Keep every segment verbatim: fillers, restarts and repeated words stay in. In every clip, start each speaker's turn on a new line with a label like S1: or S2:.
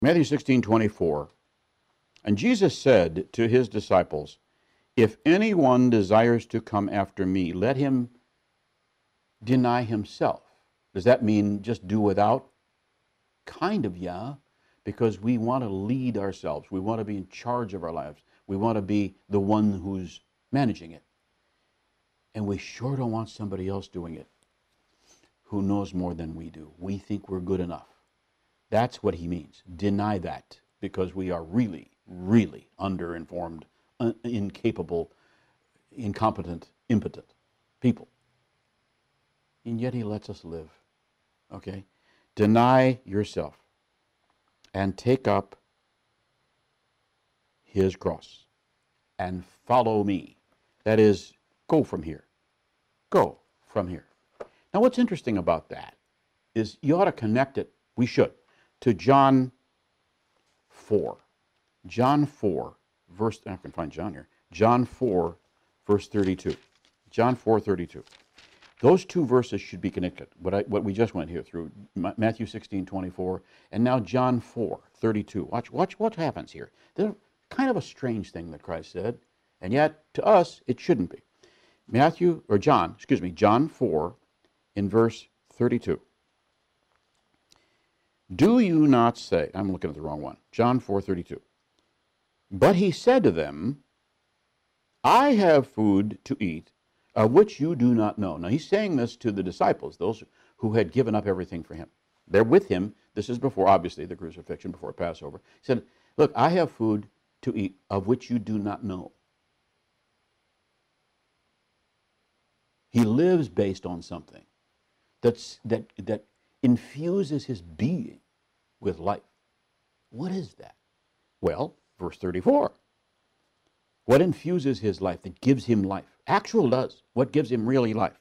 S1: Matthew sixteen twenty-four. And Jesus said to his disciples, if anyone desires to come after me, let him deny himself. Does that mean just do without? Kind of, yeah, because we want to lead ourselves. We want to be in charge of our lives. We want to be the one who's managing it. And we sure don't want somebody else doing it who knows more than we do. We think we're good enough. That's what he means. Deny that, because we are really, really underinformed, un- incapable, incompetent, impotent people. And yet he lets us live. Okay? Deny yourself and take up his cross and follow me. That is, go from here. Go from here. Now, what's interesting about that is you ought to connect it, we should, to John four. John four, verse, I can find John here. John four, verse thirty-two. John four, thirty-two. Those two verses should be connected, what, I, what we just went here through, Matthew sixteen twenty-four, and now John four, thirty-two. Watch, watch what happens here. They're kind of a strange thing that Christ said, and yet to us it shouldn't be. Matthew, or John, excuse me, John four, in verse thirty-two. Do you not say, I'm looking at the wrong one, John four, thirty-two. But he said to them, I have food to eat, of which you do not know. Now he's saying this to the disciples, those who had given up everything for him. They're with him. This is before, obviously, the crucifixion, before Passover. He said, look, I have food to eat of which you do not know. He lives based on something that's, that, that infuses his being with life. What is that? Well, verse thirty-four. What infuses his life, that gives him life? Actual does. What gives him really life?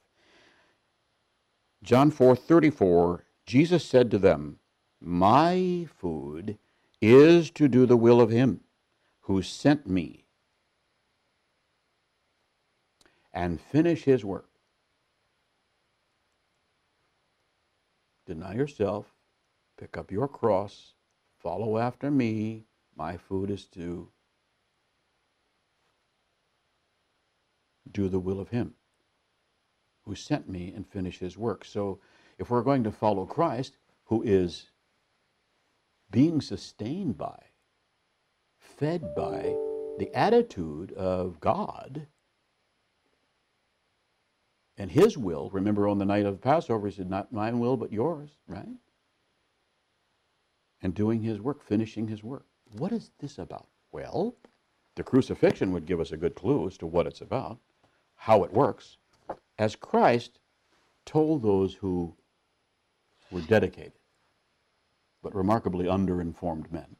S1: John four, thirty-four, Jesus said to them, my food is to do the will of him who sent me and finish his work. Deny yourself, pick up your cross, follow after me. My food is to do the will of him who sent me and finish his work. So if we're going to follow Christ, who is being sustained by, fed by the attitude of God and his will, remember on the night of Passover, he said, not my will, but yours, right? And doing his work, finishing his work. What is this about? Well, the crucifixion would give us a good clue as to what it's about, how it works, as Christ told those who were dedicated, but remarkably underinformed men,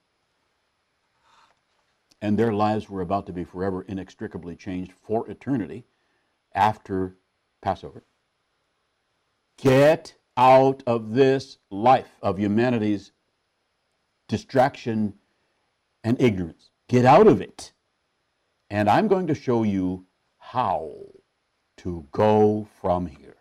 S1: and their lives were about to be forever inextricably changed for eternity after Passover. Get out of this life of humanity's distraction and ignorance. Get out of it. And I'm going to show you how to go from here.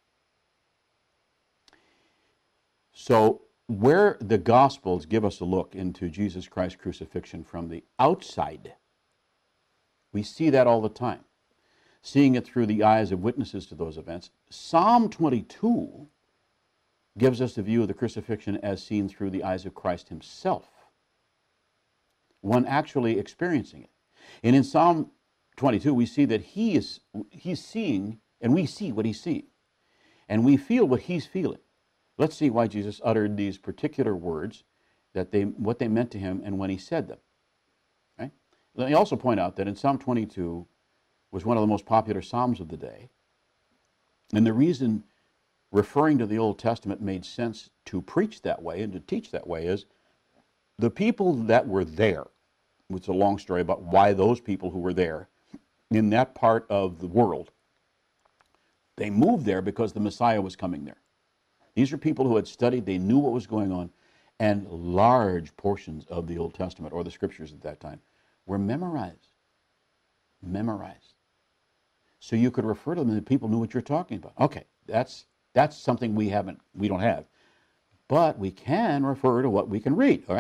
S1: So, where the Gospels give us a look into Jesus Christ's crucifixion from the outside, we see that all the time, seeing it through the eyes of witnesses to those events. Psalm twenty-two gives us a view of the crucifixion as seen through the eyes of Christ himself, one actually experiencing it. And in Psalm twenty-two, we see that he is he's seeing, and we see what he's seeing, and we feel what he's feeling. Let's see why Jesus uttered these particular words, that they what they meant to him, and when he said them. Right? Let me also point out that in Psalm twenty-two was one of the most popular psalms of the day, and the reason referring to the Old Testament made sense to preach that way and to teach that way is the people that were there. It's a long story about why those people who were there in that part of the world, they moved there because the Messiah was coming there. These are people who had studied, they knew what was going on, and large portions of the Old Testament, or the scriptures at that time, were memorized. Memorized. So you could refer to them and people knew what you're talking about. Okay, that's that's something we haven't, we don't have. But we can refer to what we can read, all right?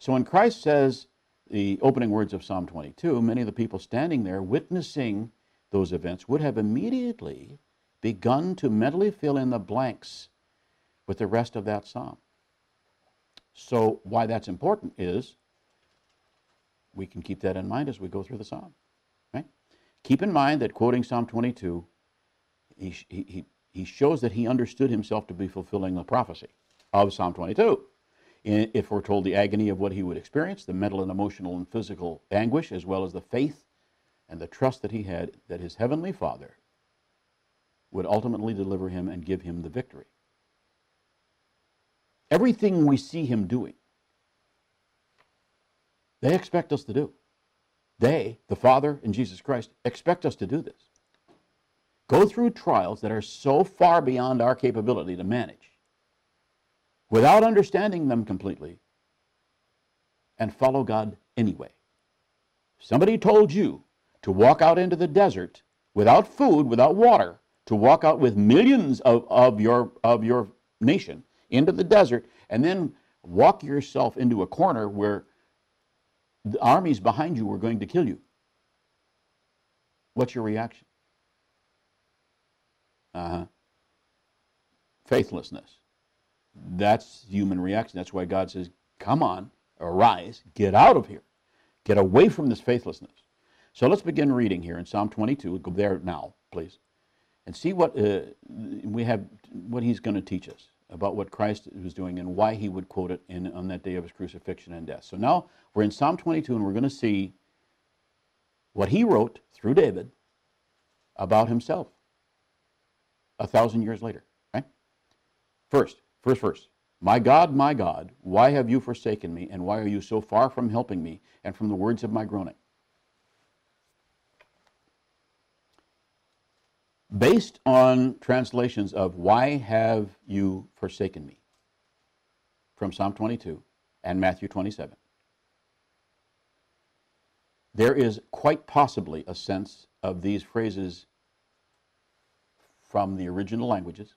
S1: So when Christ says the opening words of Psalm twenty-two, many of the people standing there witnessing those events would have immediately begun to mentally fill in the blanks with the rest of that psalm. So why that's important is we can keep that in mind as we go through the psalm. Right? Keep in mind that quoting Psalm twenty-two, he, he, he shows that he understood himself to be fulfilling the prophecy of Psalm twenty-two. If we're told the agony of what he would experience, the mental and emotional and physical anguish, as well as the faith and the trust that he had that his heavenly Father would ultimately deliver him and give him the victory. Everything we see him doing, they expect us to do. They, the Father and Jesus Christ, expect us to do this. Go through trials that are so far beyond our capability to manage, without understanding them completely, and follow God anyway. Somebody told you to walk out into the desert without food, without water, to walk out with millions of, of, your, of your nation into the desert, and then walk yourself into a corner where the armies behind you were going to kill you. What's your reaction? Uh-huh. Faithlessness. That's human reaction. That's why God says, come on, arise, get out of here. Get away from this faithlessness. So let's begin reading here in Psalm twenty-two. We'll go there now, please, and see what uh, we have, what he's going to teach us about what Christ was doing and why he would quote it in, on that day of his crucifixion and death. So now we're in Psalm twenty-two, and we're going to see what he wrote through David about himself a thousand years later. Right? First, first verse. My God, my God, why have you forsaken me, and why are you so far from helping me and from the words of my groaning? Based on translations of why have you forsaken me from Psalm twenty-two and Matthew twenty-seven, there is quite possibly a sense of these phrases from the original languages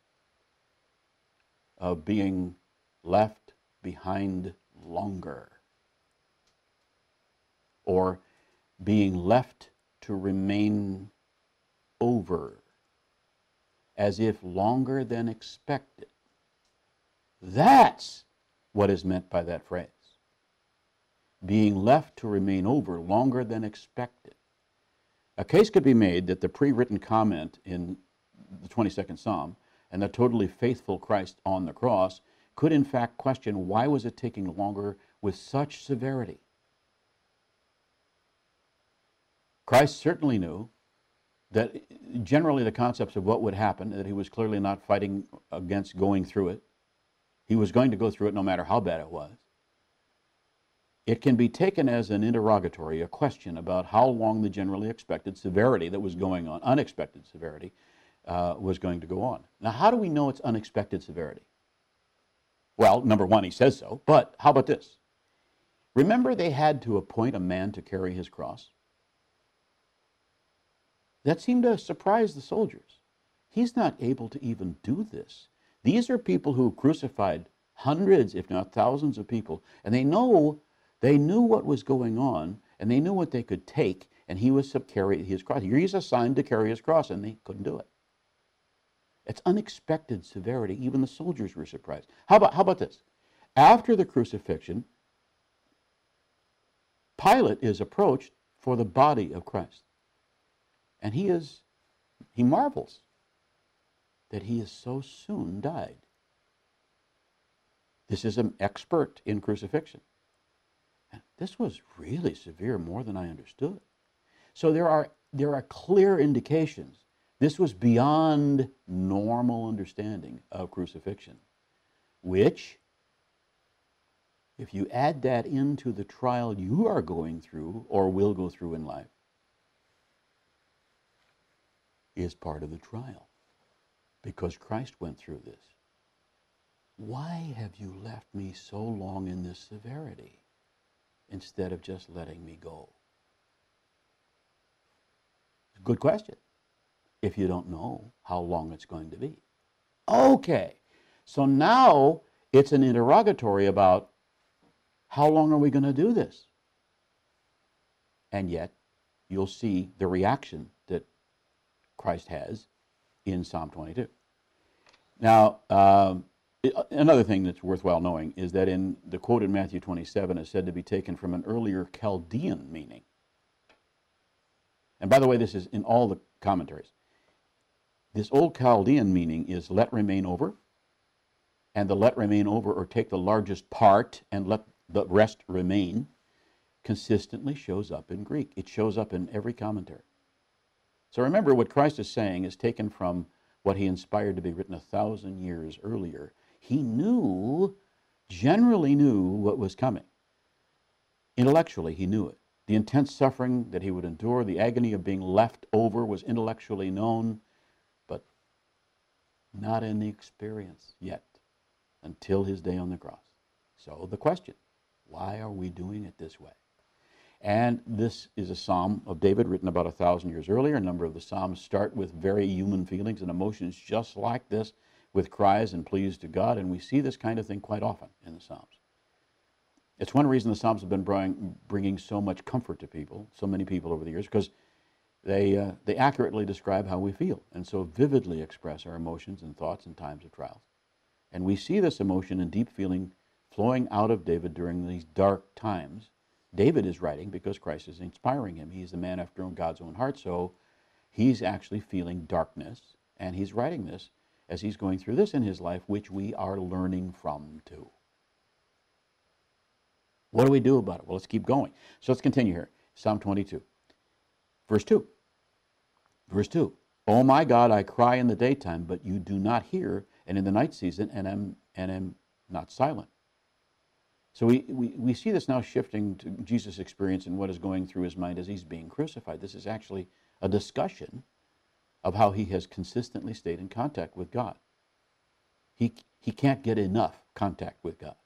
S1: of being left behind longer, or being left to remain over, as if longer than expected. That's what is meant by that phrase. Being left to remain over longer than expected. A case could be made that the pre-written comment in the twenty-second Psalm and the totally faithful Christ on the cross could in fact question, why was it taking longer with such severity? Christ certainly knew that generally the concepts of what would happen, that he was clearly not fighting against going through it. He was going to go through it no matter how bad it was. It can be taken as an interrogatory, a question about how long the generally expected severity that was going on, unexpected severity, uh, was going to go on. Now, how do we know it's unexpected severity? Well, number one, he says so, but how about this? Remember, they had to appoint a man to carry his cross? That seemed to surprise the soldiers. He's not able to even do this. These are people who crucified hundreds, if not thousands of people, and they know, they knew what was going on, and they knew what they could take, and he was to carry his cross. He's assigned to carry his cross, and they couldn't do it. It's unexpected severity. Even the soldiers were surprised. How about, how about this? After the crucifixion, Pilate is approached for the body of Christ. And he is, he marvels that he has so soon died. This is an expert in crucifixion. And this was really severe, more than I understood. So there are, there are clear indications this was beyond normal understanding of crucifixion, which, if you add that into the trial you are going through or will go through in life, is part of the trial, because Christ went through this. Why have you left me so long in this severity instead of just letting me go? Good question, if you don't know how long it's going to be. Okay, so now it's an interrogatory about How long are we going to do this? And yet, you'll see the reaction that Christ has in Psalm twenty-two. Now, um, another thing that's worthwhile knowing is that in the quote in Matthew twenty-seven is said to be taken from an earlier Chaldean meaning. And by the way, this is in all the commentaries. This old Chaldean meaning is let remain over, and the let remain over or take the largest part and let the rest remain consistently shows up in Greek. It shows up in every commentary. So remember, what Christ is saying is taken from what he inspired to be written a thousand years earlier. He knew, generally knew what was coming. Intellectually, he knew it. The intense suffering that he would endure, the agony of being left over was intellectually known, but not in the experience yet until his day on the cross. So the question, why are we doing it this way? And this is a psalm of David written about a thousand years earlier. A number of the psalms start with very human feelings and emotions just like this, with cries and pleas to God, and we see this kind of thing quite often in the psalms. It's one reason the psalms have been bring, bringing so much comfort to people, so many people over the years, because they, uh, they accurately describe how we feel and so vividly express our emotions and thoughts in times of trials. And we see this emotion and deep feeling flowing out of David during these dark times. David is writing because Christ is inspiring him. He's the man after God's own heart, so he's actually feeling darkness, and he's writing this as he's going through this in his life, which we are learning from too. What do we do about it? Well, let's keep going. So let's continue here. Psalm twenty-two, verse two. Verse two. Oh my God, I cry in the daytime, but you do not hear, and in the night season, and am, and am not silent. So we, we, we see this now shifting to Jesus' experience and what is going through his mind as he's being crucified. This is actually a discussion of how he has consistently stayed in contact with God. He, he can't get enough contact with God.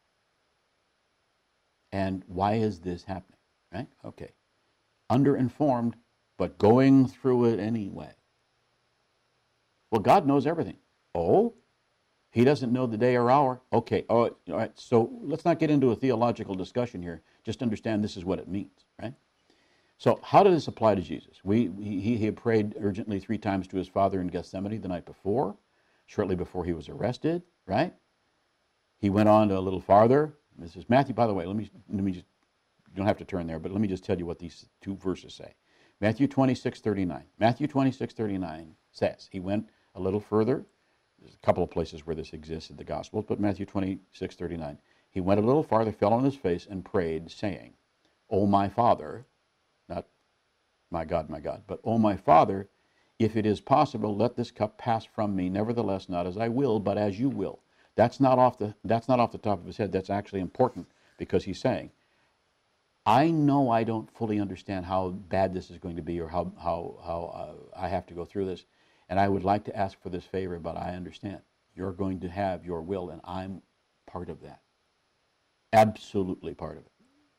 S1: And why is this happening? Right? Okay. Underinformed, but going through it anyway. Well, God knows everything. Oh? He doesn't know the day or hour. Okay, all right, so let's not get into a theological discussion here. Just understand this is what it means, right? So how does this apply to Jesus? We, he, he had prayed urgently three times to his Father in Gethsemane the night before, shortly before he was arrested, right? He went on to a little farther. This is Matthew, by the way, let me, let me just, you don't have to turn there, but let me just tell you what these two verses say. Matthew twenty-six thirty-nine. Matthew twenty-six thirty-nine says, he went a little further. There's a couple of places where this exists in the Gospels, but Matthew twenty-six thirty-nine. He went a little farther, fell on his face, and prayed, saying, O my Father, not my God, my God, but O my Father, if it is possible, let this cup pass from me. Nevertheless, not as I will, but as you will. That's not off the, that's not off the top of his head. That's actually important because he's saying, I know I don't fully understand how bad this is going to be or how, how, how uh, I have to go through this. And I would like to ask for this favor, but I understand. You're going to have your will, and I'm part of that. Absolutely part of it.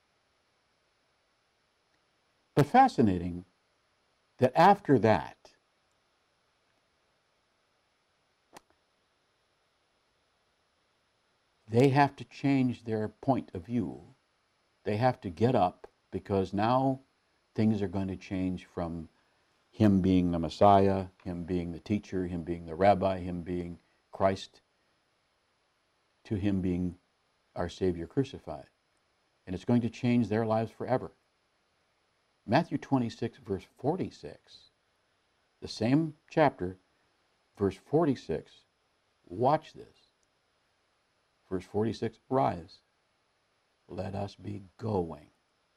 S1: But fascinating that after that, they have to change their point of view. They have to get up because now things are going to change from him being the Messiah, him being the teacher, him being the rabbi, him being Christ, to him being our Savior crucified. And it's going to change their lives forever. Matthew twenty-six, verse forty-six, the same chapter, verse forty-six, watch this. Verse forty-six, rise, let us be going.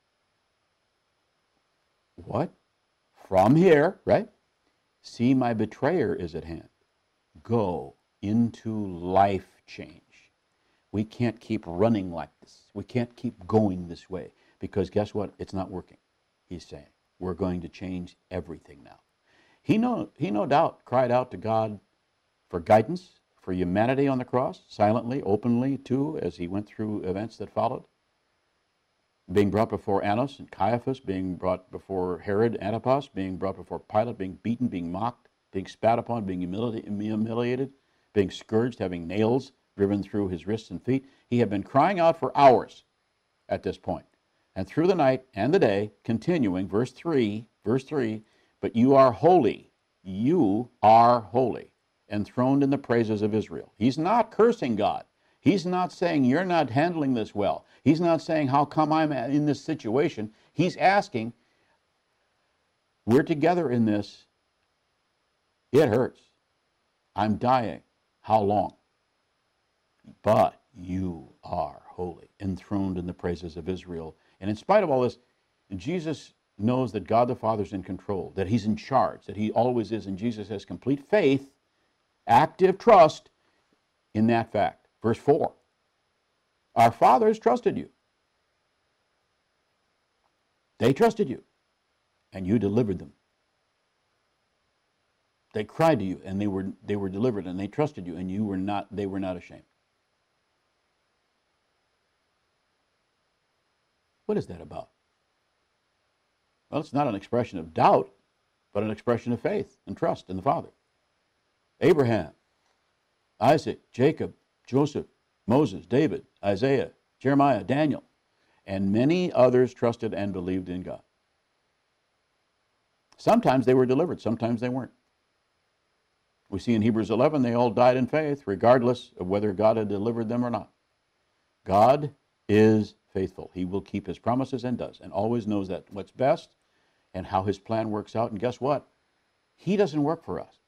S1: What? From here, right? See, my betrayer is at hand. Go into life change. We can't keep running like this. We can't keep going this way because guess what? It's not working, he's saying. We're going to change everything now. He no, he no doubt cried out to God for guidance, for humanity on the cross, silently, openly, too, as he went through events that followed. Being brought before Annas and Caiaphas, being brought before Herod Antipas, being brought before Pilate, being beaten, being mocked, being spat upon, being humiliated, being scourged, having nails driven through his wrists and feet. He had been crying out for hours at this point. And through the night and the day, continuing, verse three, verse three, but you are holy, you are holy, enthroned in the praises of Israel. He's not cursing God. He's not saying you're not handling this well. He's not saying how come I'm in this situation. He's asking, we're together in this. It hurts. I'm dying. How long? But you are holy, enthroned in the praises of Israel. And in spite of all this, Jesus knows that God the Father is in control, that he's in charge, that he always is, and Jesus has complete faith, active trust in that fact. Verse four, our fathers trusted you. They trusted you, and you delivered them. They cried to you, and they were they were delivered, and they trusted you, and you were not they were not ashamed. What is that about? Well, it's not an expression of doubt, but an expression of faith and trust in the Father. Abraham, Isaac, Jacob, Joseph, Moses, David, Isaiah, Jeremiah, Daniel, and many others trusted and believed in God. Sometimes they were delivered, sometimes they weren't. We see in Hebrews eleven, they all died in faith, regardless of whether God had delivered them or not. God is faithful. He will keep his promises and does, and always knows that what's best and how his plan works out. And guess what? He doesn't work for us.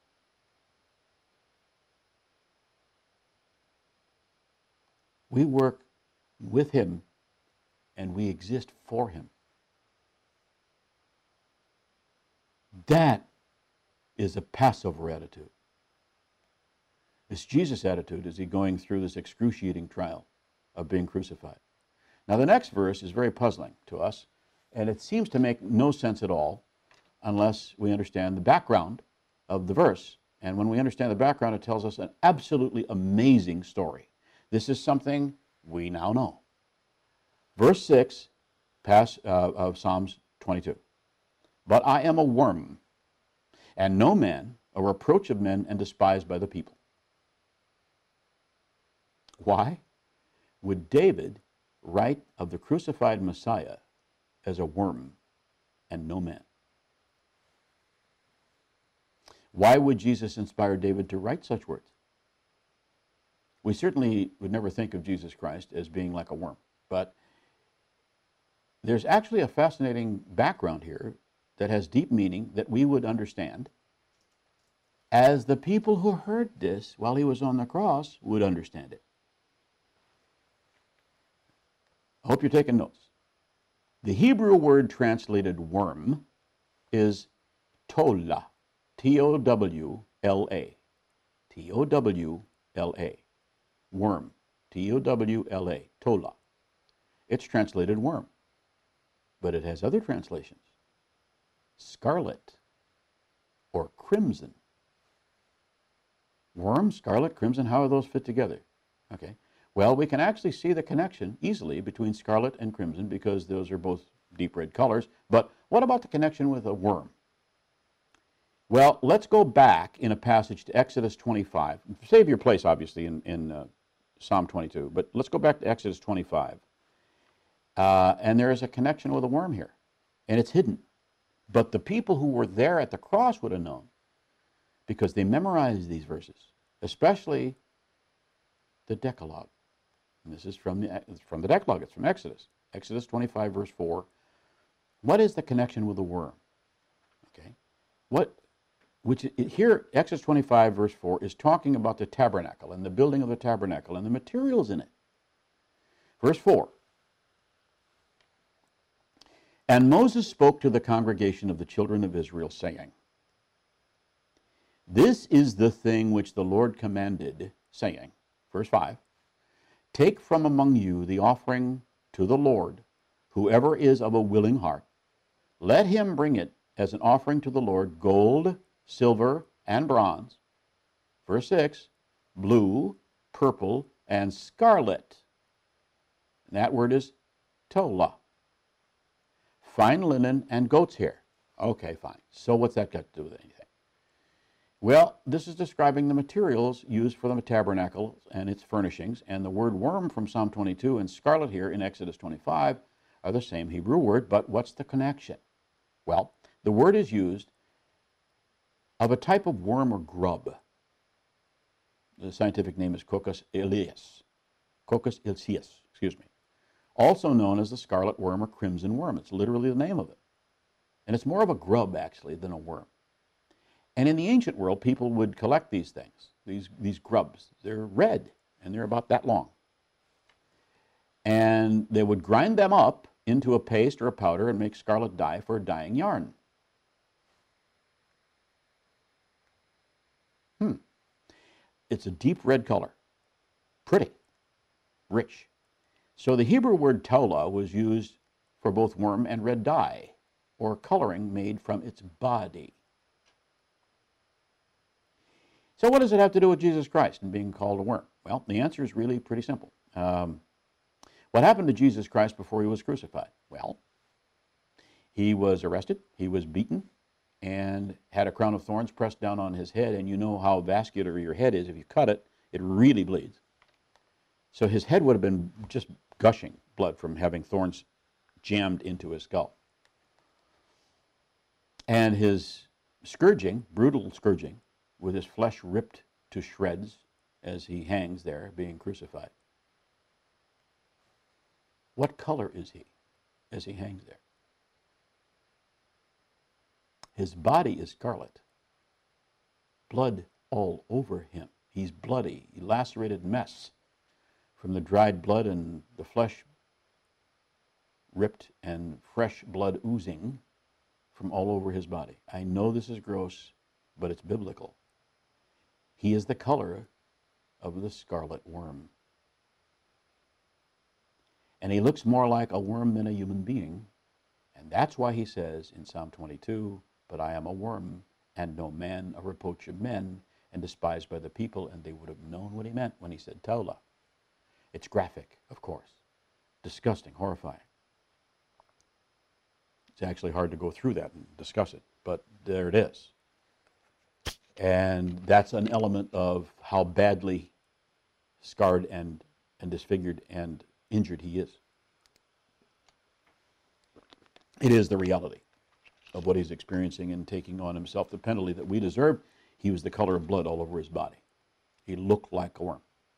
S1: We work with him, and we exist for him. That is a Passover attitude. It's Jesus' attitude as he's going through this excruciating trial of being crucified. Now, the next verse is very puzzling to us, and it seems to make no sense at all unless we understand the background of the verse. And when we understand the background, it tells us an absolutely amazing story. This is something we now know. Verse six pass, uh, of Psalms twenty-two. But I am a worm, and no man, a reproach of men, and despised by the people. Why would David write of the crucified Messiah as a worm and no man? Why would Jesus inspire David to write such words? We certainly would never think of Jesus Christ as being like a worm, but there's actually a fascinating background here that has deep meaning that we would understand as the people who heard this while he was on the cross would understand it. I hope you're taking notes. The Hebrew word translated worm is tola, T O W L A, T O W L A, worm, T O W L A, tola. It's translated worm, but it has other translations. Scarlet or crimson. Worm, scarlet, crimson, how do those fit together? Okay. Well, we can actually see the connection easily between scarlet and crimson because those are both deep red colors. But what about the connection with a worm? Well, let's go back in a passage to Exodus twenty-five. Save your place, obviously, in, in uh, Psalm twenty-two. But let's go back to Exodus twenty-five. Uh, and there is a connection with a worm here. And it's hidden. But the people who were there at the cross would have known because they memorized these verses, especially the Decalogue. And this is from the, from the Decalogue. It's from Exodus. Exodus twenty-five, verse four. What is the connection with the worm? Okay. What, which here, Exodus twenty-five, verse four, is talking about the tabernacle and the building of the tabernacle and the materials in it. Verse four. And Moses spoke to the congregation of the children of Israel, saying, This is the thing which the Lord commanded, saying, verse five, Take from among you the offering to the Lord, whoever is of a willing heart. Let him bring it as an offering to the Lord, gold, silver, and bronze. Verse six, blue, purple, and scarlet. And that word is tola. Fine linen and goat's hair. Okay, fine. So what's that got to do with anything? Well, this is describing the materials used for the tabernacle and its furnishings, and the word worm from Psalm twenty-two and scarlet here in Exodus twenty-five are the same Hebrew word, but what's the connection? Well, the word is used of a type of worm or grub. The scientific name is Coccus ileus. Coccus ileus, excuse me. Also known as the scarlet worm or crimson worm. It's literally the name of it. And it's more of a grub, actually, than a worm. And in the ancient world, people would collect these things, these, these grubs. They're red, and they're about that long. And they would grind them up into a paste or a powder and make scarlet dye for dyeing yarn. Hmm. It's a deep red color. Pretty. Rich. So the Hebrew word taulah was used for both worm and red dye, or coloring made from its body. So what does it have to do with Jesus Christ and being called a worm? Well, the answer is really pretty simple. Um, what happened to Jesus Christ before he was crucified? Well, he was arrested, he was beaten, and had a crown of thorns pressed down on his head, and you know how vascular your head is. If you cut it, it really bleeds. So his head would have been just gushing blood from having thorns jammed into his skull. And his scourging, brutal scourging, with his flesh ripped to shreds as he hangs there being crucified. What color is he as he hangs there? His body is scarlet. Blood all over him. He's bloody, a lacerated mess from the dried blood and the flesh ripped and fresh blood oozing from all over his body. I know this is gross, but it's biblical. He is the color of the scarlet worm. And he looks more like a worm than a human being. And that's why he says in Psalm twenty-two, "But I am a worm, and no man, a reproach of men, and despised by the people," and they would have known what he meant when he said taulah. It's graphic, of course. Disgusting, horrifying. It's actually hard to go through that and discuss it, but there it is. And that's an element of how badly scarred and, and disfigured and injured he is. It is the reality of what he's experiencing and taking on himself the penalty that we deserve. He was the color of blood all over his body. He looked like a worm.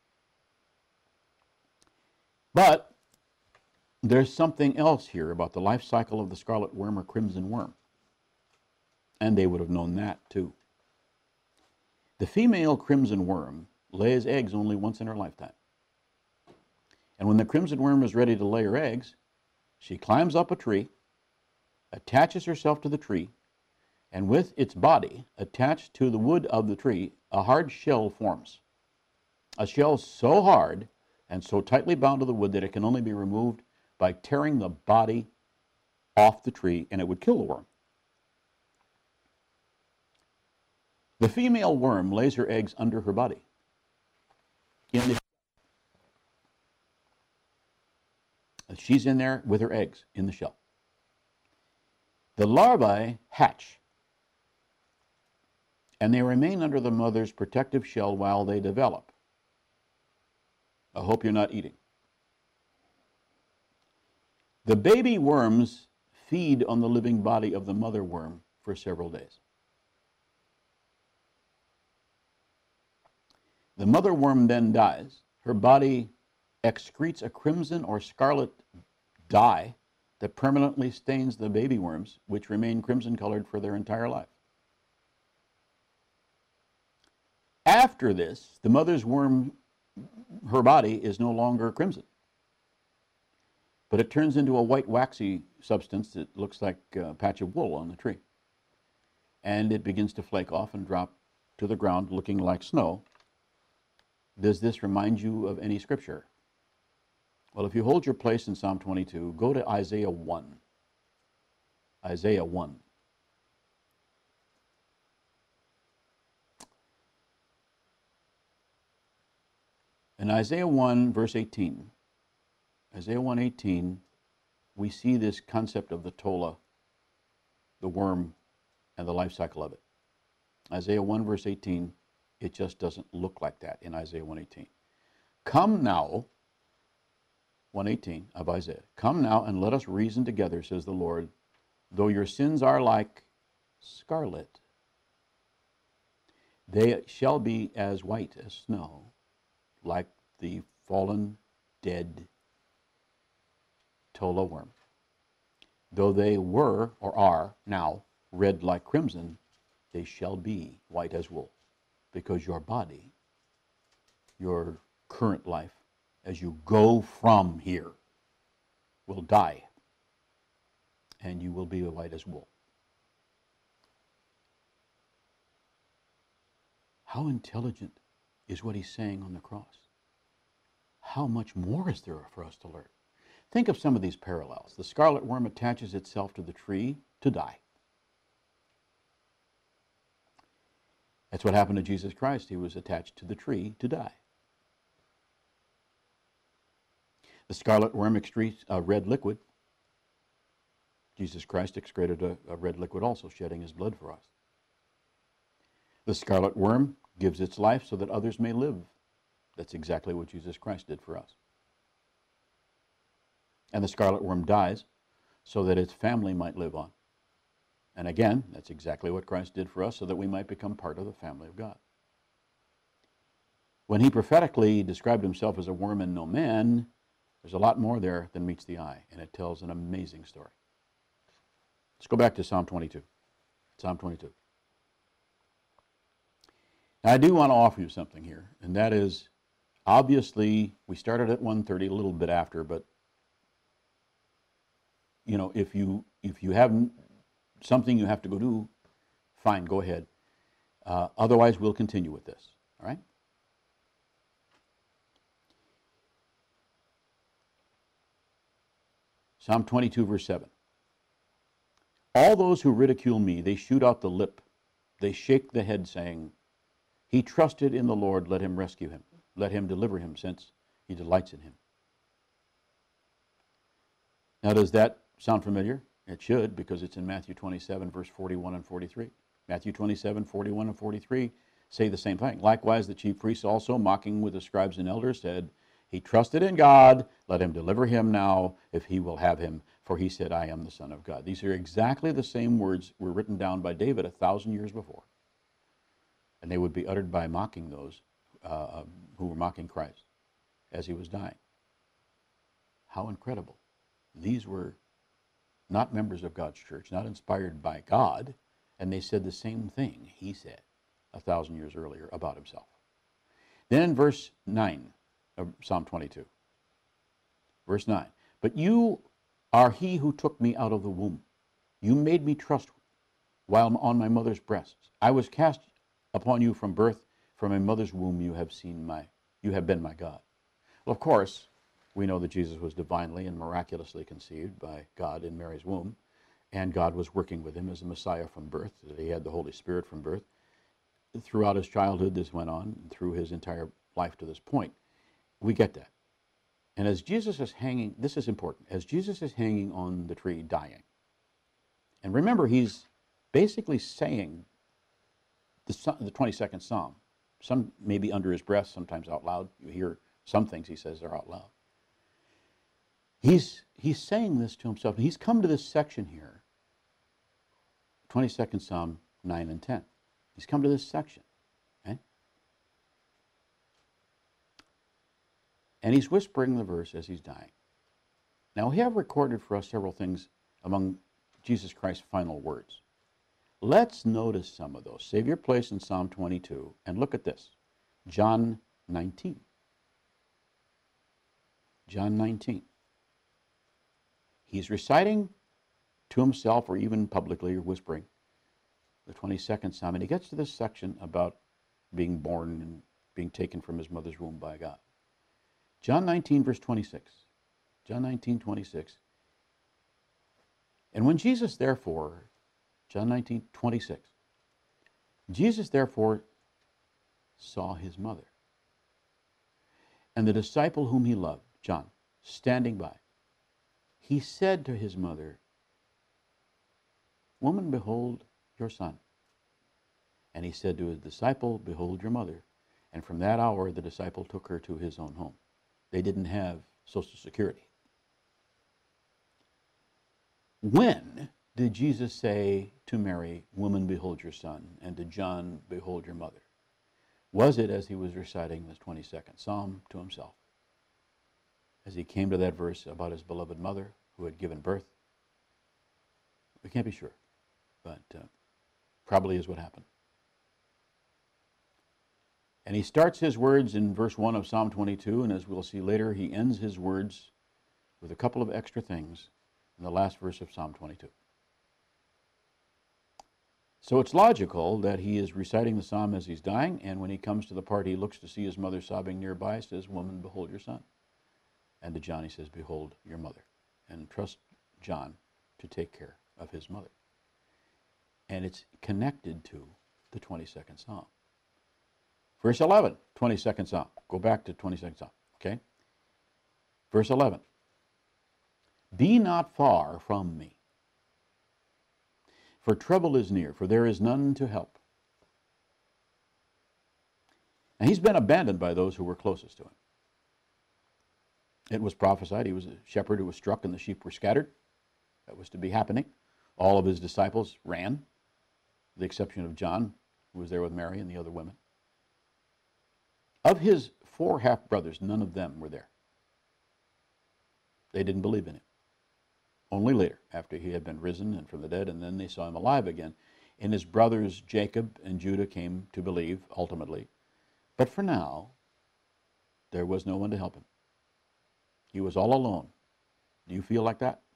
S1: But there's something else here about the life cycle of the scarlet worm or crimson worm. And they would have known that too. The female crimson worm lays eggs only once in her lifetime. And when the crimson worm is ready to lay her eggs, she climbs up a tree, attaches herself to the tree, and with its body attached to the wood of the tree, a hard shell forms. A shell so hard and so tightly bound to the wood that it can only be removed by tearing the body off the tree, and it would kill the worm. The female worm lays her eggs under her body. In the, she's in there with her eggs in the shell. The larvae hatch, and they remain under the mother's protective shell while they develop. I hope you're not eating. The baby worms feed on the living body of the mother worm for several days. The mother worm then dies. Her body excretes a crimson or scarlet dye that permanently stains the baby worms, which remain crimson colored for their entire life. After this, the mother's worm, her body is no longer crimson, but it turns into a white waxy substance that looks like a patch of wool on the tree. And it begins to flake off and drop to the ground looking like snow. Does this remind you of any scripture? Well, if you hold your place in Psalm twenty-two, go to Isaiah one. Isaiah one. In Isaiah one, verse eighteen, Isaiah one eighteen, we see this concept of the taulah, the worm, and the life cycle of it. Isaiah one verse eighteen, it just doesn't look like that in Isaiah one eighteen. Come now, one eighteen of Isaiah, come now and let us reason together, says the Lord. Though your sins are like scarlet, they shall be as white as snow, like the fallen, dead tola worm. Though they were, or are now, red like crimson, they shall be white as wool, because your body, your current life, as you go from here, will die, and you will be white as wool. How intelligent is what he's saying on the cross? How much more is there for us to learn? Think of some of these parallels. The scarlet worm attaches itself to the tree to die. That's what happened to Jesus Christ. He was attached to the tree to die. The scarlet worm excretes a red liquid. Jesus Christ excreted a, a red liquid also, shedding his blood for us. The scarlet worm gives its life so that others may live. That's exactly what Jesus Christ did for us. And the scarlet worm dies so that its family might live on. And again, that's exactly what Christ did for us, so that we might become part of the family of God. When he prophetically described himself as a worm and no man, there's a lot more there than meets the eye, and it tells an amazing story. Let's go back to Psalm twenty-two. Psalm twenty-two. Now, I do want to offer you something here, and that is, obviously, we started at one thirty, a little bit after, but you know, if you if you have something you have to go do, fine, go ahead. Uh, otherwise, we'll continue with this. All right? Psalm twenty-two, verse seven. All those who ridicule me, they shoot out the lip. They shake the head, saying, he trusted in the Lord, let him rescue him. Let him deliver him, since he delights in him. Now, does that sound familiar? It should, because it's in Matthew twenty-seven, verse forty-one and forty-three. Matthew twenty-seven, forty-one and forty-three say the same thing. Likewise, the chief priests also, mocking with the scribes and elders, said, he trusted in God, let him deliver him now, if he will have him. For he said, I am the Son of God. These are exactly the same words were written down by David a thousand years before. And they would be uttered by mocking those uh, who were mocking Christ as he was dying. How incredible. These were not members of God's church, not inspired by God, and they said the same thing he said a thousand years earlier about himself. Then in verse nine of Psalm twenty-two, verse nine, but you are he who took me out of the womb. You made me trust while on my mother's breasts. I was cast upon you from birth. From my mother's womb you have seen my, you have been my God. Well, of course, we know that Jesus was divinely and miraculously conceived by God in Mary's womb, and God was working with him as a Messiah from birth, that he had the Holy Spirit from birth. Throughout his childhood, this went on, and through his entire life to this point. We get that. And as Jesus is hanging, this is important, as Jesus is hanging on the tree dying, and remember, he's basically saying the, the twenty-second Psalm, some maybe under his breath, sometimes out loud. You hear some things he says are out loud. He's, he's saying this to himself. He's come to this section here, twenty-second Psalm nine and ten. He's come to this section. Okay? And he's whispering the verse as he's dying. Now, we have recorded for us several things among Jesus Christ's final words. Let's notice some of those. Save your place in Psalm twenty-two and look at this. John nineteen. John nineteen. He's reciting to himself, or even publicly, or whispering, the twenty-second Psalm, and he gets to this section about being born and being taken from his mother's womb by God. John nineteen, verse twenty-six. John nineteen, twenty-six. And when Jesus, therefore, John nineteen, twenty-six, Jesus, therefore, saw his mother, and the disciple whom he loved, John, standing by, he said to his mother, Woman, behold your son. And he said to his disciple, behold your mother. And from that hour, the disciple took her to his own home. They didn't have Social Security. When did Jesus say to Mary, woman, behold your son, and to John, behold your mother? Was it as he was reciting this twenty-second Psalm to himself? As he came to that verse about his beloved mother who had given birth? We can't be sure, but uh, probably is what happened. And he starts his words in verse one of Psalm twenty-two, and as we'll see later, he ends his words with a couple of extra things in the last verse of Psalm twenty-two. So it's logical that he is reciting the psalm as he's dying, and when he comes to the part he looks to see his mother sobbing nearby, says, woman, behold your son. And to John he says, behold your mother. And trust John to take care of his mother. And it's connected to the twenty-second Psalm. Verse eleven, twenty-second Psalm. Go back to twenty-second Psalm, okay? Verse eleven. Be not far from me, for trouble is near, for there is none to help. And he's been abandoned by those who were closest to him. It was prophesied he was a shepherd who was struck and the sheep were scattered. That was to be happening. All of his disciples ran, with the exception of John, who was there with Mary and the other women. Of his four half-brothers, none of them were there. They didn't believe in him. Only later, after he had been risen and from the dead, and then they saw him alive again. And his brothers Jacob and Judah came to believe, ultimately. But for now, there was no one to help him. He was all alone. Do you feel like that?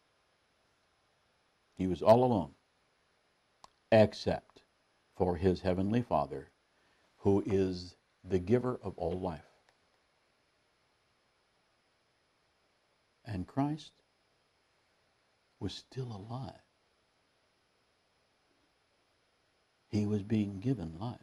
S1: He was all alone, except for his heavenly Father, who is the giver of all life. And Christ was still alive. He was being given life.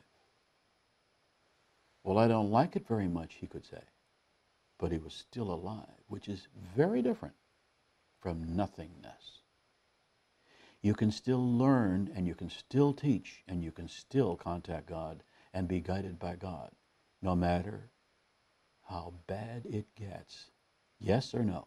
S1: Well, I don't like it very much, he could say, but he was still alive, which is very different from nothingness. You can still learn, and you can still teach, and you can still contact God and be guided by God, no matter how bad it gets. Yes or no?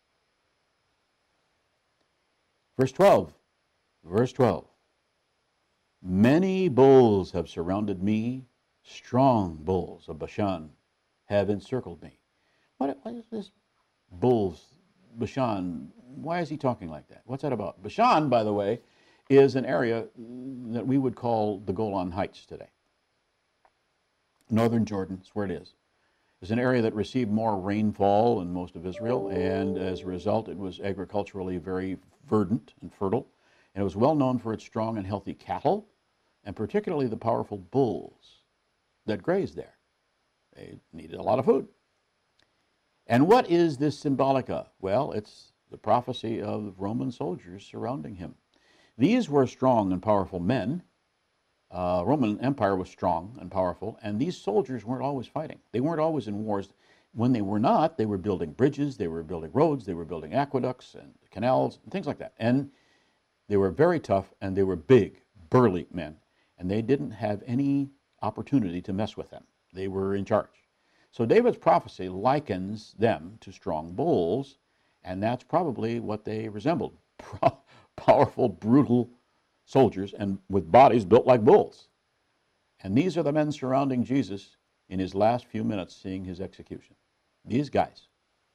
S1: Verse twelve. Verse twelve. Many bulls have surrounded me, strong bulls of Bashan have encircled me. What, what is this bulls, Bashan? Why is he talking like that? What's that about? Bashan, by the way, is an area that we would call the Golan Heights today. Northern Jordan is where it is. It's an area that received more rainfall than most of Israel, and as a result, it was agriculturally very verdant and fertile, and it was well known for its strong and healthy cattle, and particularly the powerful bulls that grazed there. They needed a lot of food. And what is this symbolic of? Well, it's the prophecy of Roman soldiers surrounding him. These were strong and powerful men. Uh, Roman Empire was strong and powerful, and these soldiers weren't always fighting. They weren't always in wars. When they were not, they were building bridges, they were building roads, they were building aqueducts and canals and things like that. And they were very tough, and they were big, burly men, and they didn't have any opportunity to mess with them. They were in charge. So David's prophecy likens them to strong bulls, and that's probably what they resembled. Powerful, brutal soldiers, and with bodies built like bulls. And these are the men surrounding Jesus in his last few minutes seeing his execution. These guys.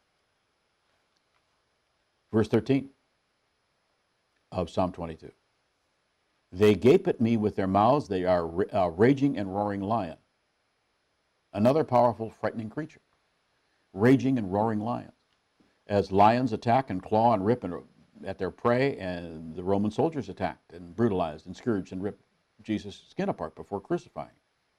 S1: Verse thirteen of Psalm twenty-two. They gape at me with their mouths. They are a raging and roaring lion. Another powerful, frightening creature. Raging and roaring lions. As lions attack and claw and rip and at their prey, and the Roman soldiers attacked and brutalized and scourged and ripped Jesus' skin apart before crucifying.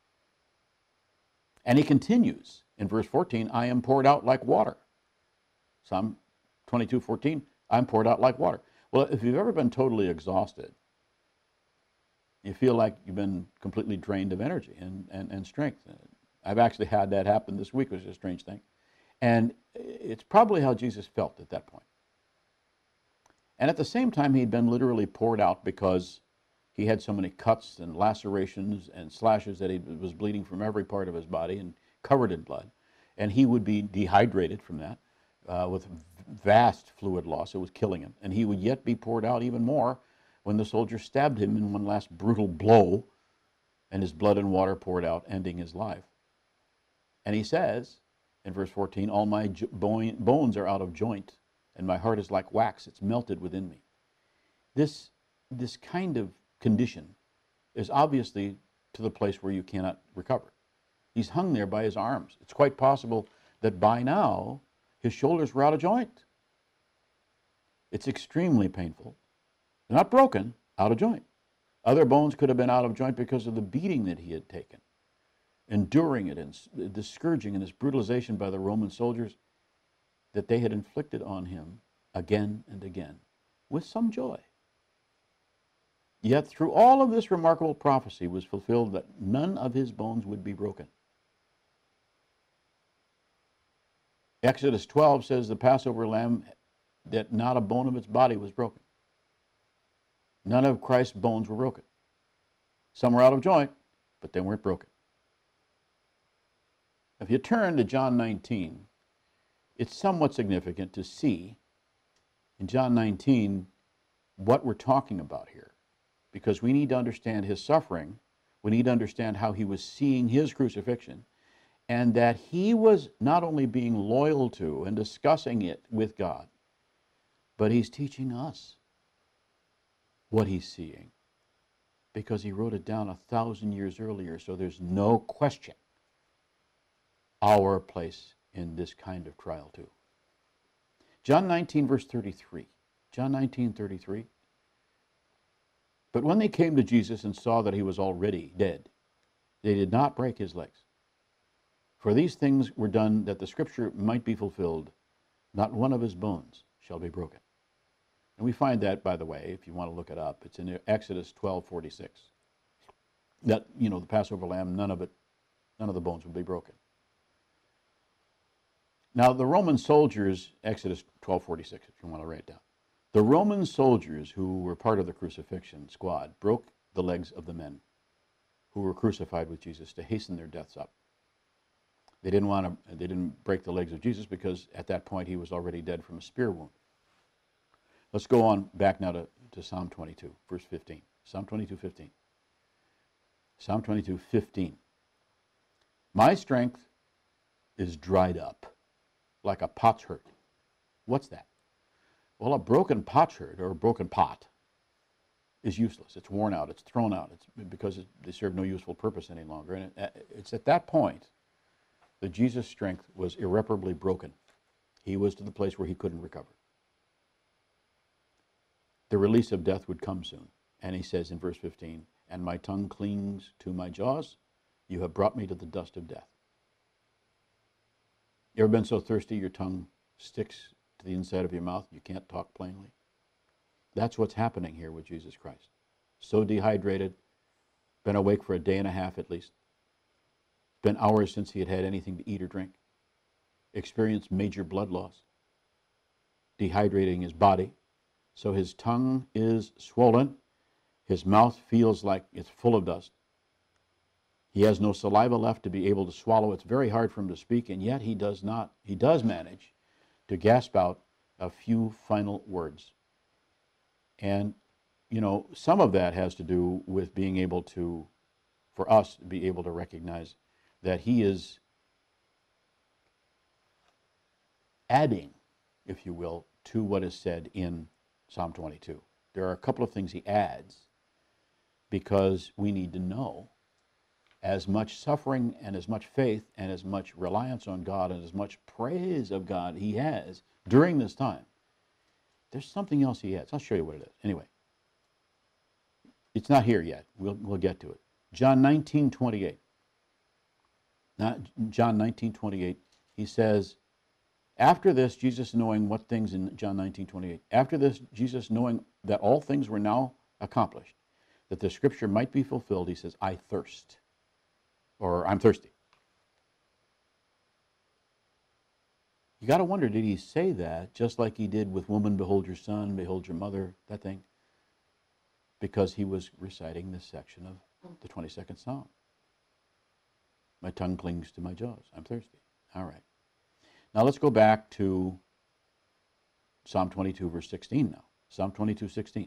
S1: And he continues in verse fourteen, I am poured out like water. Psalm twenty-two fourteen, I am poured out like water. Well, if you've ever been totally exhausted, you feel like you've been completely drained of energy and, and, and strength. I've actually had that happen this week, which is a strange thing. And it's probably how Jesus felt at that point. And at the same time, he'd been literally poured out because he had so many cuts and lacerations and slashes that he was bleeding from every part of his body and covered in blood. And he would be dehydrated from that uh, with vast fluid loss. It was killing him. And he would yet be poured out even more when the soldier stabbed him in one last brutal blow, and his blood and water poured out, ending his life. And he says in verse fourteen, all my bones are out of joint, and my heart is like wax. It's melted within me. This, this kind of condition is obviously to the place where you cannot recover. He's hung there by his arms. It's quite possible that by now his shoulders were out of joint. It's extremely painful. They're not broken, out of joint. Other bones could have been out of joint because of the beating that he had taken, enduring it, and the scourging and this brutalization by the Roman soldiers that they had inflicted on him again and again with some joy. Yet through all of this remarkable prophecy was fulfilled that none of his bones would be broken. Exodus twelve says the Passover lamb, that not a bone of its body was broken. None of Christ's bones were broken. Some were out of joint, but they weren't broken. If you turn to John nineteen, it's somewhat significant to see in John nineteen what we're talking about here, because we need to understand his suffering. We need to understand how he was seeing his crucifixion, and that he was not only being loyal to and discussing it with God, but he's teaching us what he's seeing, because he wrote it down a thousand years earlier, so there's no question our place in this kind of trial too. John nineteen, verse thirty-three. John nineteen, thirty-three. But when they came to Jesus and saw that he was already dead, they did not break his legs. For these things were done that the scripture might be fulfilled, not one of his bones shall be broken. And we find that, by the way, if you want to look it up, it's in Exodus twelve forty-six. That, you know, the Passover lamb, none of it, none of the bones would be broken. Now, the Roman soldiers, Exodus twelve forty-six, if you want to write it down. The Roman soldiers who were part of the crucifixion squad broke the legs of the men who were crucified with Jesus to hasten their deaths up. They didn't want to, they didn't break the legs of Jesus because at that point he was already dead from a spear wound. Let's go on back now to, to Psalm twenty-two, verse fifteen. Psalm twenty-two, fifteen. Psalm twenty-two, fifteen. My strength is dried up like a potsherd. What's that? Well, a broken potsherd or a broken pot is useless. It's worn out. It's thrown out. It's because it, they serve no useful purpose any longer. And it, it's at that point that Jesus' strength was irreparably broken. He was to the place where he couldn't recover. The release of death would come soon. And he says in verse fifteen, and my tongue clings to my jaws. You have brought me to the dust of death. You ever been so thirsty your tongue sticks to the inside of your mouth, you can't talk plainly? That's what's happening here with Jesus Christ. So dehydrated, been awake for a day and a half at least. It's been hours since he had had anything to eat or drink. Experienced major blood loss, dehydrating his body. So his tongue is swollen. His mouth feels like it's full of dust. He has no saliva left to be able to swallow. It's very hard for him to speak, and yet he does not, he does manage to gasp out a few final words. And, you know, some of that has to do with being able to, for us, be able to recognize that he is adding, if you will, to what is said in Psalm twenty-two. There are a couple of things he adds because we need to know as much suffering and as much faith and as much reliance on God and as much praise of God he has during this time. There's something else he adds. I'll show you what it is. Anyway, it's not here yet. We'll, we'll get to it. John nineteen twenty-eight. Not John nineteen twenty-eight. He says, after this, Jesus knowing what things in John nineteen twenty-eight. After this, Jesus knowing that all things were now accomplished, that the scripture might be fulfilled, he says, I thirst. Or I'm thirsty. You got to wonder, did he say that just like he did with woman, behold your son, behold your mother, that thing? because he was reciting this section of the twenty-second Psalm. My tongue clings to my jaws. I'm thirsty. All right. Now let's go back to Psalm twenty-two, verse sixteen now. Psalm twenty-two, sixteen.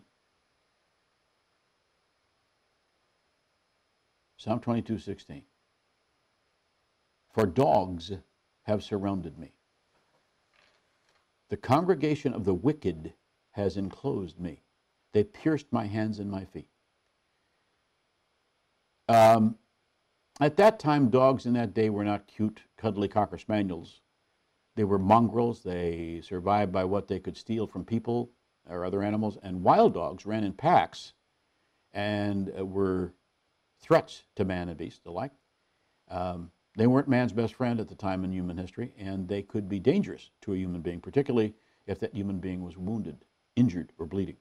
S1: Psalm twenty-two, sixteen. For dogs have surrounded me. The congregation of the wicked has enclosed me. They pierced my hands and my feet. Um, at that time, dogs in that day were not cute, cuddly cocker spaniels. They were mongrels. They survived by what they could steal from people or other animals. And wild dogs ran in packs and uh, were threats to man and beast alike. Um, they weren't man's best friend at the time in human history, and they could be dangerous to a human being, particularly if that human being was wounded, injured, or bleeding.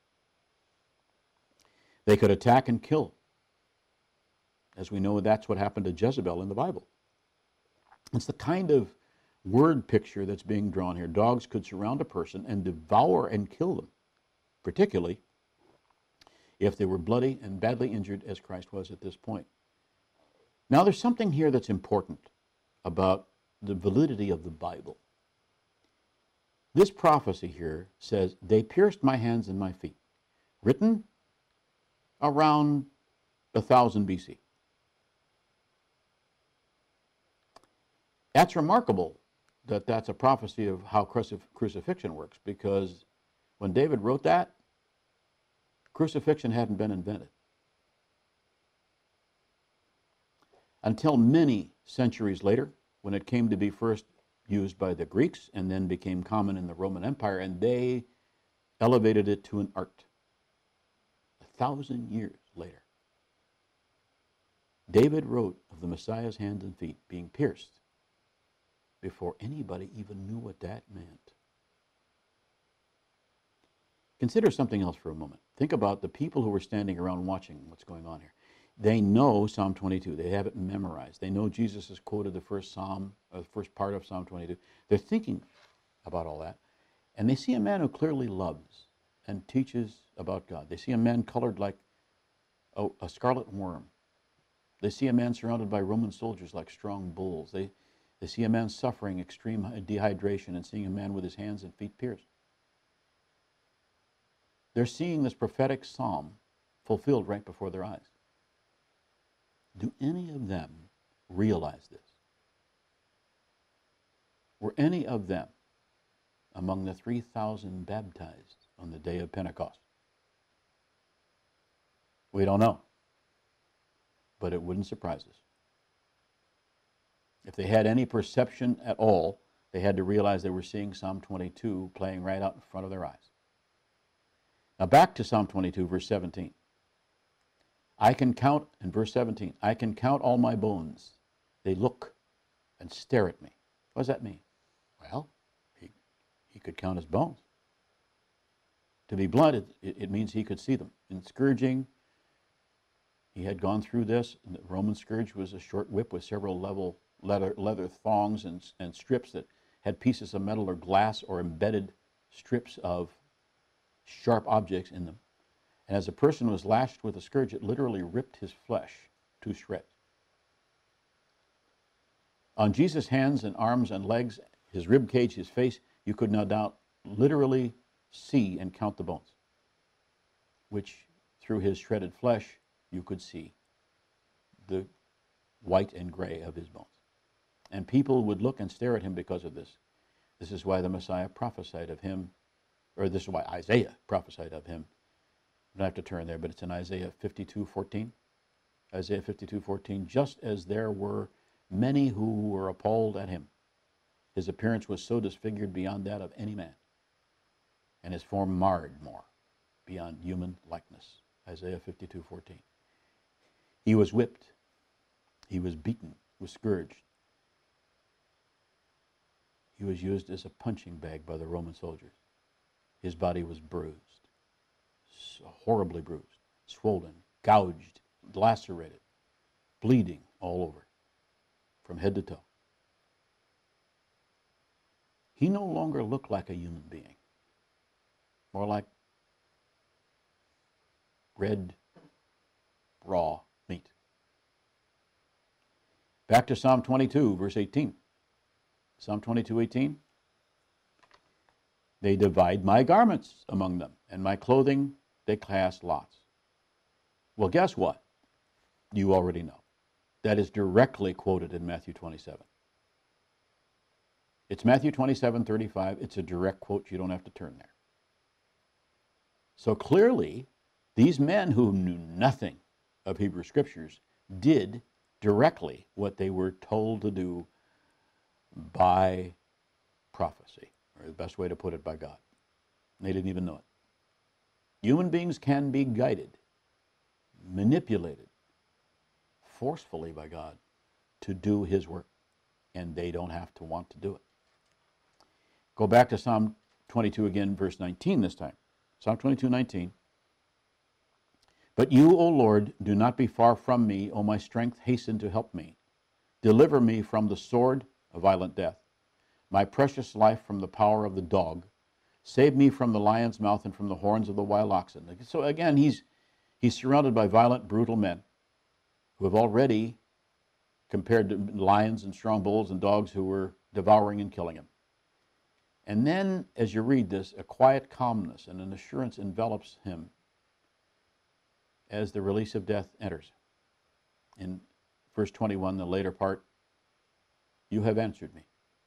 S1: They could attack and kill. As we know, that's what happened to Jezebel in the Bible. It's the kind of word picture that's being drawn here. Dogs could surround a person and devour and kill them, particularly if they were bloody and badly injured, as Christ was at this point. Now, there's something here that's important about the validity of the Bible. This prophecy here says, they pierced my hands and my feet, written around one thousand B C. That's remarkable that that's a prophecy of how crucif- crucifixion works, because when David wrote that, crucifixion hadn't been invented. Until many centuries later, when it came to be first used by the Greeks and then became common in the Roman Empire, and they elevated it to an art. A thousand years later, David wrote of the Messiah's hands and feet being pierced before anybody even knew what that meant. Consider something else for a moment. Think about the people who were standing around watching what's going on here. They know Psalm twenty-two. They have it memorized. They know Jesus has quoted the first Psalm, or the first part of Psalm twenty-two. They're thinking about all that. And they see a man who clearly loves and teaches about God. They see a man colored like a, a scarlet worm. They see a man surrounded by Roman soldiers like strong bulls. They, they see a man suffering extreme dehydration and seeing a man with his hands and feet pierced. They're seeing this prophetic psalm fulfilled right before their eyes. Do any of them realize this? Were any of them among the three thousand baptized on the day of Pentecost? We don't know, but it wouldn't surprise us. If they had any perception at all, they had to realize they were seeing Psalm twenty-two playing right out in front of their eyes. Now back to Psalm twenty-two, verse seventeen. I can count, in verse seventeen, I can count all my bones. They look and stare at me. What does that mean? Well, he, he could count his bones. To be blunt, it, it means he could see them. In scourging, he had gone through this. The Roman scourge was a short whip with several level leather, leather thongs and, and strips that had pieces of metal or glass or embedded strips of sharp objects in them. And as a person was lashed with a scourge, it literally ripped his flesh to shreds. On Jesus' hands and arms and legs, his rib cage, his face, you could no doubt literally see and count the bones, which through his shredded flesh, you could see the white and gray of his bones. And people would look and stare at him because of this. This is why the Messiah prophesied of him, or this is why Isaiah prophesied of him. I don't have to turn there, but it's in Isaiah fifty-two fourteen. Isaiah fifty-two fourteen, just as there were many who were appalled at him. His appearance was so disfigured beyond that of any man, and his form marred more beyond human likeness. Isaiah fifty-two fourteen. He was whipped. He was beaten, was scourged. He was used as a punching bag by the Roman soldiers. His body was bruised. Horribly bruised, swollen, gouged, lacerated, bleeding all over, from head to toe. He no longer looked like a human being, more like red, raw meat. Back to Psalm twenty-two, verse eighteen. Psalm twenty-two, eighteen. They divide my garments among them, and my clothing they cast lots. Well, guess what? You already know. That is directly quoted in Matthew twenty-seven. It's Matthew twenty-seven, thirty-five. It's a direct quote. You don't have to turn there. So clearly, these men who knew nothing of Hebrew Scriptures did directly what they were told to do by prophecy, or the best way to put it, by God. They didn't even know it. Human beings can be guided, manipulated forcefully by God to do His work, and they don't have to want to do it. Go back to Psalm twenty-two again, verse nineteen this time. Psalm twenty-two, nineteen. But you, O Lord, do not be far from me. O my strength, hasten to help me. Deliver me from the sword of violent death, my precious life from the power of the dog. Save me from the lion's mouth and from the horns of the wild oxen. So again, he's, he's surrounded by violent, brutal men who have already, compared to lions and strong bulls and dogs, who were devouring and killing him. And then, as you read this, a quiet calmness and an assurance envelops him as the release of death enters. In verse twenty-one, the later part, you have answered me.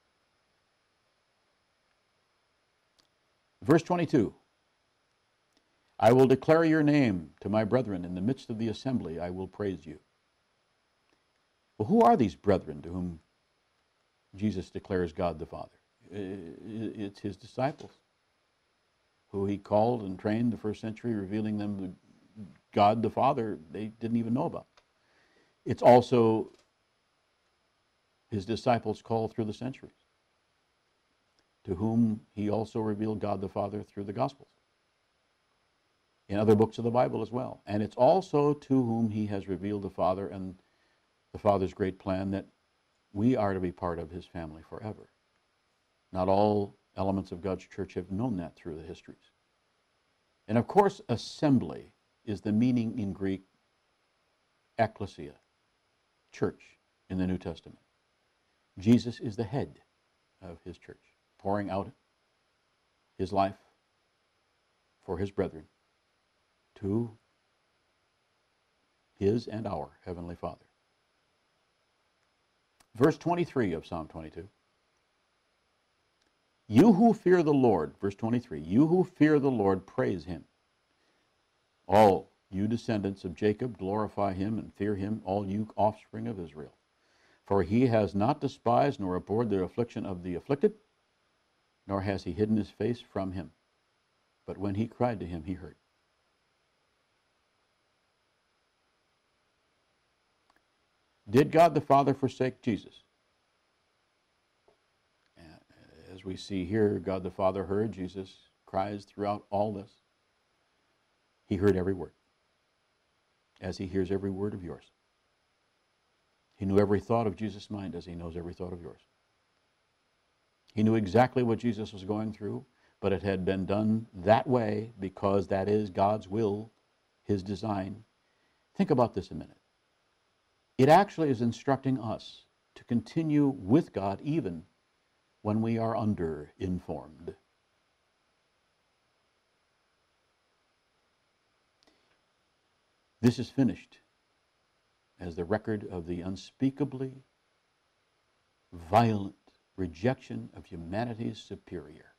S1: Verse twenty-two, I will declare your name to my brethren. In the midst of the assembly, I will praise you. Well, who are these brethren to whom Jesus declares God the Father? It's his disciples, who he called and trained the first century, revealing them the God the Father they didn't even know about. It's also his disciples called through the centuries, to whom he also revealed God the Father through the Gospels, in other books of the Bible as well. And it's also to whom he has revealed the Father and the Father's great plan that we are to be part of his family forever. Not all elements of God's church have known that through the histories. And of course, assembly is the meaning in Greek, ecclesia, church in the New Testament. Jesus is the head of his church, pouring out his life for his brethren to his and our Heavenly Father. Verse twenty-three of Psalm twenty-two. You who fear the Lord, verse twenty-three, you who fear the Lord, praise him. All you descendants of Jacob, glorify him and fear him, all you offspring of Israel. For he has not despised nor abhorred the affliction of the afflicted, nor has he hidden his face from him. But when he cried to him, he heard. Did God the Father forsake Jesus? As we see here, God the Father heard Jesus' cries throughout all this. He heard every word, as he hears every word of yours. He knew every thought of Jesus' mind as he knows every thought of yours. He knew exactly what Jesus was going through, but it had been done that way because that is God's will, his design. Think about this a minute. It actually is instructing us to continue with God even when we are under-informed. This is finished as the record of the unspeakably violent rejection of humanity's superior.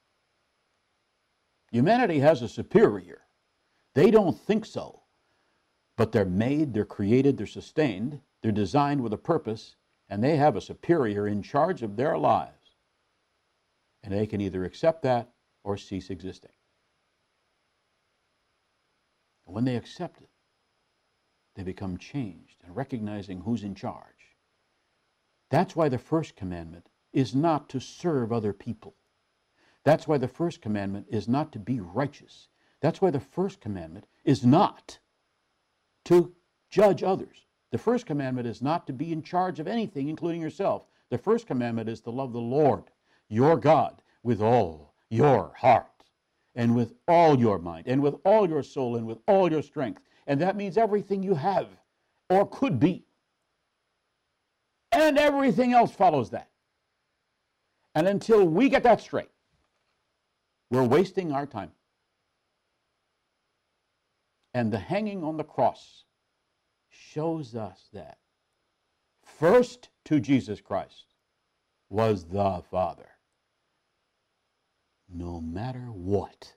S1: Humanity has a superior. They don't think so, but they're made, they're created, they're sustained, they're designed with a purpose, and they have a superior in charge of their lives. And they can either accept that or cease existing. And when they accept it, they become changed and recognizing who's in charge. That's why the first commandment is not to serve other people. That's why the first commandment is not to be righteous. That's why the first commandment is not to judge others. The first commandment is not to be in charge of anything, including yourself. The first commandment is to love the Lord, your God, with all your heart and with all your mind, and with all your soul, and with all your strength. And that means everything you have or could be. And everything else follows that. And until we get that straight, we're wasting our time. And the hanging on the cross shows us that first to Jesus Christ was the Father. No matter what.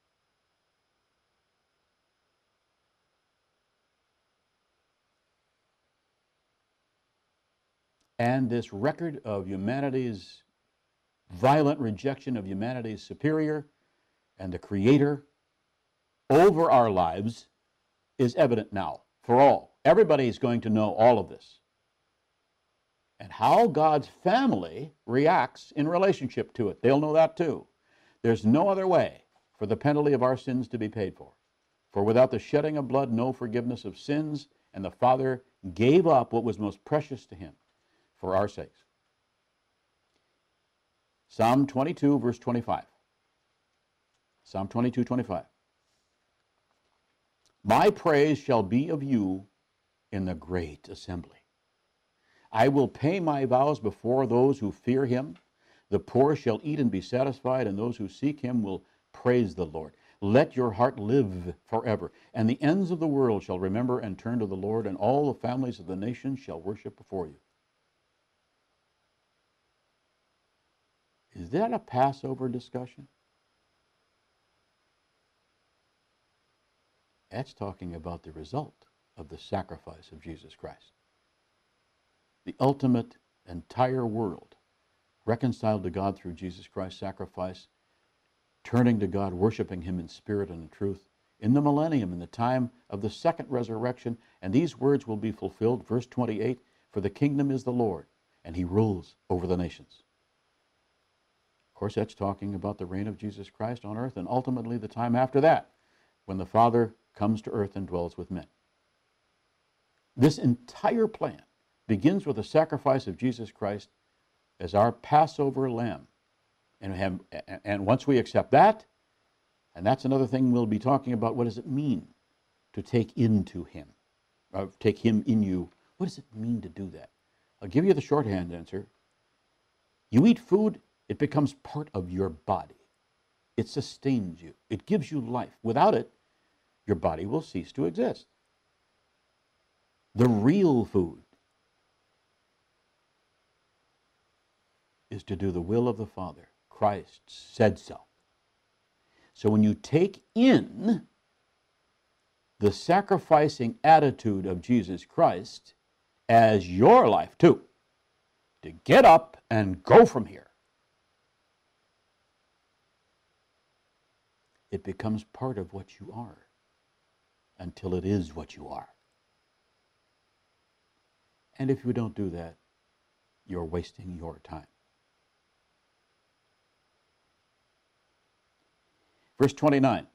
S1: And this record of humanity's violent rejection of humanity's superior and the Creator over our lives is evident now for all. Everybody is going to know all of this. And how God's family reacts in relationship to it. They'll know that too. There's no other way for the penalty of our sins to be paid for. For without the shedding of blood, no forgiveness of sins, and the Father gave up what was most precious to him for our sakes. Psalm twenty-two, verse twenty-five. Psalm twenty-two, twenty-five. My praise shall be of you in the great assembly. I will pay my vows before those who fear him. The poor shall eat and be satisfied, and those who seek him will praise the Lord. Let your heart live forever, and the ends of the world shall remember and turn to the Lord, and all the families of the nations shall worship before you. Is that a Passover discussion? That's talking about the result of the sacrifice of Jesus Christ. The ultimate entire world reconciled to God through Jesus Christ's sacrifice, turning to God, worshiping him in spirit and in truth, in the millennium, in the time of the second resurrection. And these words will be fulfilled, verse twenty-eight, for the kingdom is the Lord, and he rules over the nations. Of course, that's talking about the reign of Jesus Christ on earth, and ultimately the time after that, when the Father comes to earth and dwells with men. This entire plan begins with the sacrifice of Jesus Christ as our Passover lamb. And, have, and once we accept that, and that's another thing we'll be talking about, what does it mean to take into him? Or take him in you. What does it mean to do that? I'll give you the shorthand answer. You eat food, it becomes part of your body. It sustains you. It gives you life. Without it, your body will cease to exist. The real food is to do the will of the Father. Christ said so. So when you take in the sacrificing attitude of Jesus Christ as your life too, to get up and go from here, it becomes part of what you are until it is what you are. And if you don't do that, you're wasting your time. Verse twenty-nine,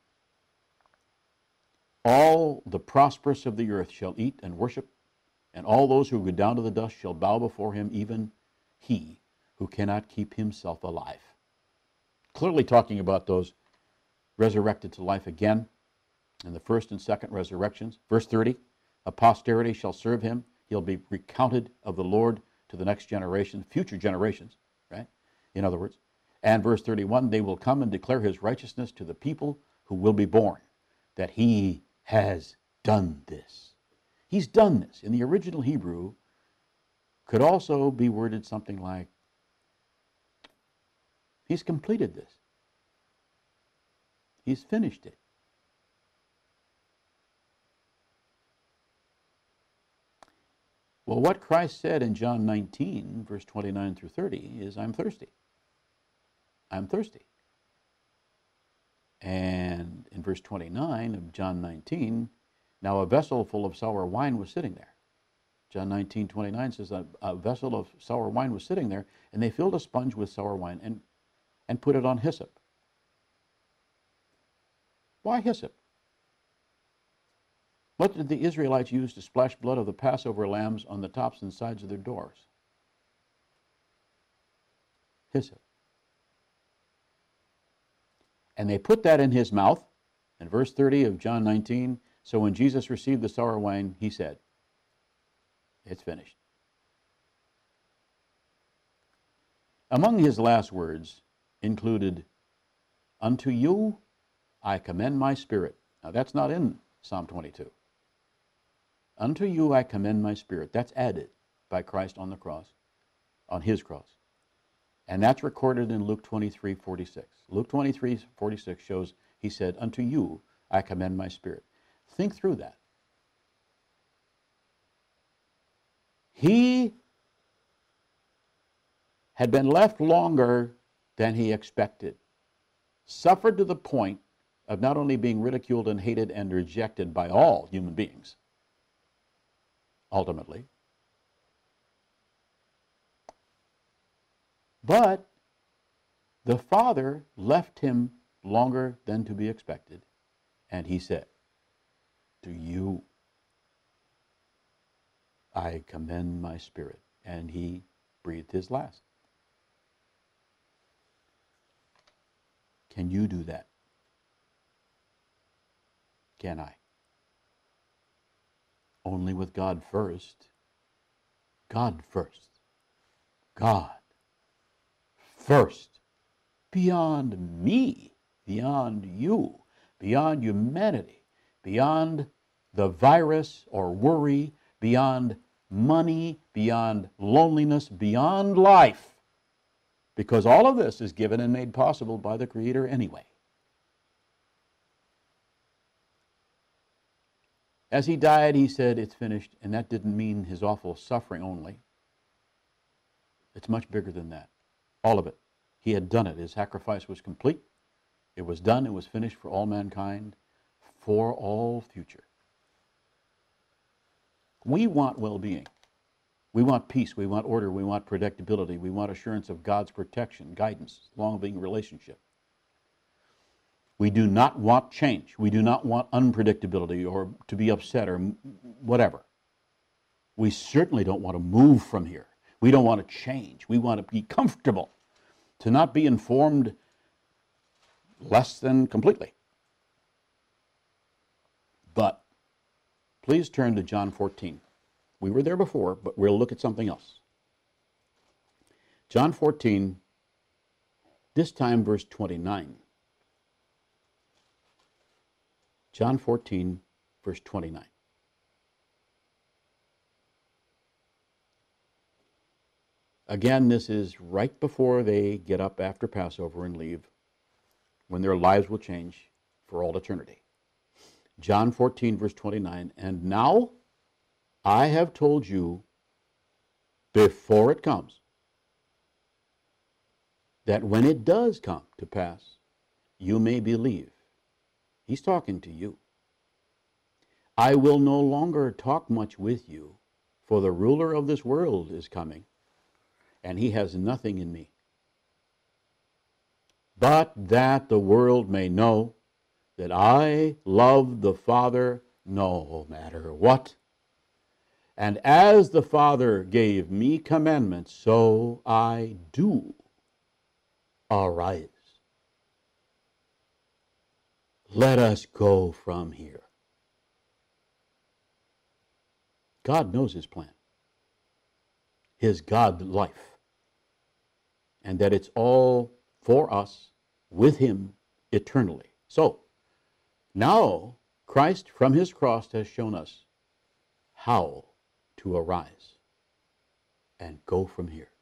S1: all the prosperous of the earth shall eat and worship, and all those who go down to the dust shall bow before him, even he who cannot keep himself alive. Clearly talking about those resurrected to life again in the first and second resurrections. Verse thirty, a posterity shall serve him. He'll be recounted of the Lord to the next generation, future generations, right? In other words. And verse thirty-one, they will come and declare his righteousness to the people who will be born, that he has done this. He's done this. In the original Hebrew, could also be worded something like, he's completed this. He's finished it. Well, what Christ said in John nineteen, verse twenty-nine through thirty, is, I'm thirsty. I'm thirsty. And in verse twenty-nine of John nineteen, now a vessel full of sour wine was sitting there. John nineteen, twenty-nine says a, a vessel of sour wine was sitting there, and they filled a sponge with sour wine and, and put it on hyssop. Why hyssop? What did the Israelites use to splash blood of the Passover lambs on the tops and sides of their doors? Hyssop. And they put that in his mouth. In verse thirty of John nineteen, so when Jesus received the sour wine, he said, it's finished. Among his last words included, unto you I commend my spirit. Now that's not in Psalm twenty-two. Unto you I commend my spirit. That's added by Christ on the cross, on his cross. And that's recorded in Luke twenty-three forty-six. Luke twenty-three forty-six shows he said, unto you I commend my spirit. Think through that. He had been left longer than he expected, suffered to the point of not only being ridiculed and hated and rejected by all human beings, ultimately, but the Father left him longer than to be expected, and he said, to you I commend my spirit. And he breathed his last. Can you do that? Can I? Only with God first. God first. God first. Beyond me, beyond you, beyond humanity, beyond the virus or worry, beyond money, beyond loneliness, beyond life. Because all of this is given and made possible by the Creator anyway. As he died, he said, it's finished, and that didn't mean his awful suffering only. It's much bigger than that. All of it. He had done it. His sacrifice was complete. It was done. It was finished for all mankind, for all future. We want well-being. We want peace. We want order. We want predictability. We want assurance of God's protection, guidance, long-being relationship. We do not want change. We do not want unpredictability or to be upset or whatever. We certainly don't want to move from here. We don't want to change. We want to be comfortable, to not be informed less than completely. But please turn to John fourteen. We were there before, but we'll look at something else. John fourteen, this time verse twenty-nine. John fourteen, verse twenty-nine. Again, this is right before they get up after Passover and leave, when their lives will change for all eternity. John fourteen, verse twenty-nine, and now I have told you before it comes, that when it does come to pass, you may believe. He's talking to you. I will no longer talk much with you, for the ruler of this world is coming, and he has nothing in me. But that the world may know that I love the Father no matter what. And as the Father gave me commandments, so I do. Arise. Let us go from here. God knows his plan, his God life, and that it's all for us with him eternally. So, now Christ from his cross has shown us how to arise and go from here.